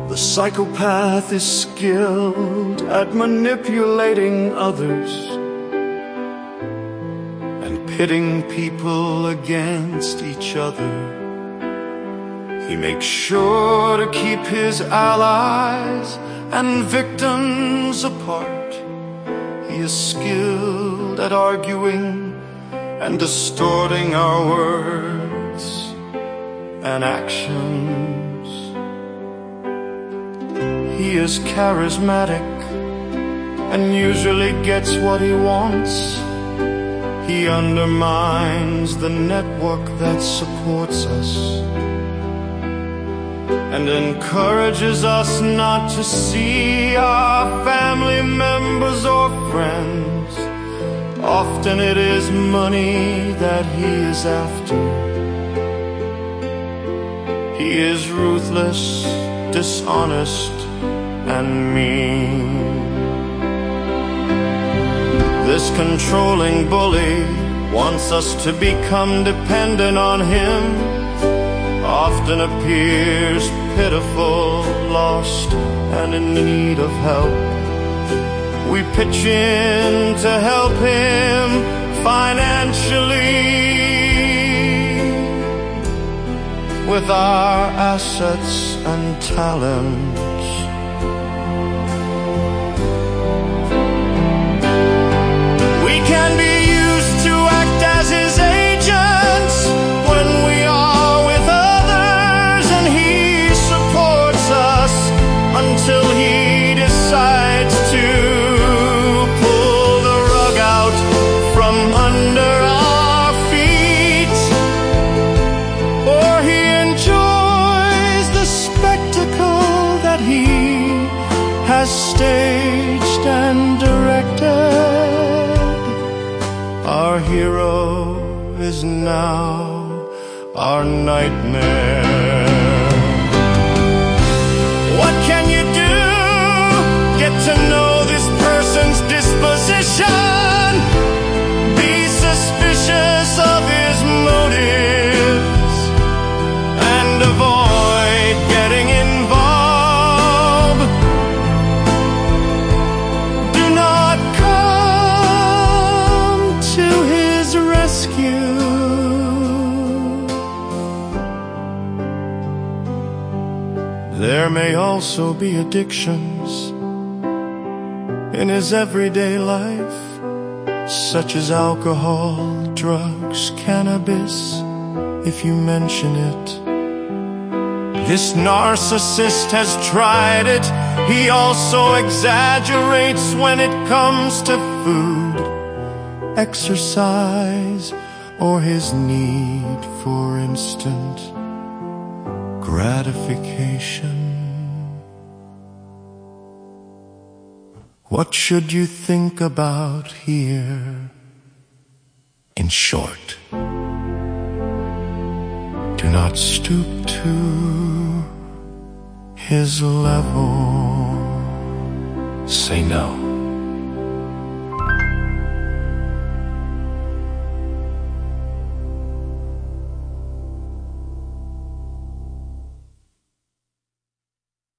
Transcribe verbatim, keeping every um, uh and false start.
The psychopath is skilled at manipulating others and pitting people against each other. He makes sure to keep his allies and victims apart. He is skilled at arguing and distorting our words and actions. He is charismatic and usually gets what he wants. He undermines the network that supports us and encourages us not to see our family members or friends. Often it is money that he is after. He is ruthless, dishonest, and mean. This controlling bully wants us to become dependent on him. Often appears pitiful, lost, and in need of help. We pitch in to help him financially with our assets and talents. We can be used to act as his agents when we are with others, and he supports us until he decides to pull the rug out from under our feet, or he enjoys the spectacle that he has staged and directed. Our hero is now our nightmare. What can you do? Get to know this person's disposition. Be suspicious of his motives and avoid getting involved. Do not come to his rescue. There may also be addictions in his everyday life, such as alcohol, drugs, cannabis, if you mention it. This narcissist has tried it. He also exaggerates when it comes to food, exercise, or his need for instant gratification. What should you think about here? In short, do not stoop to his level. Say no.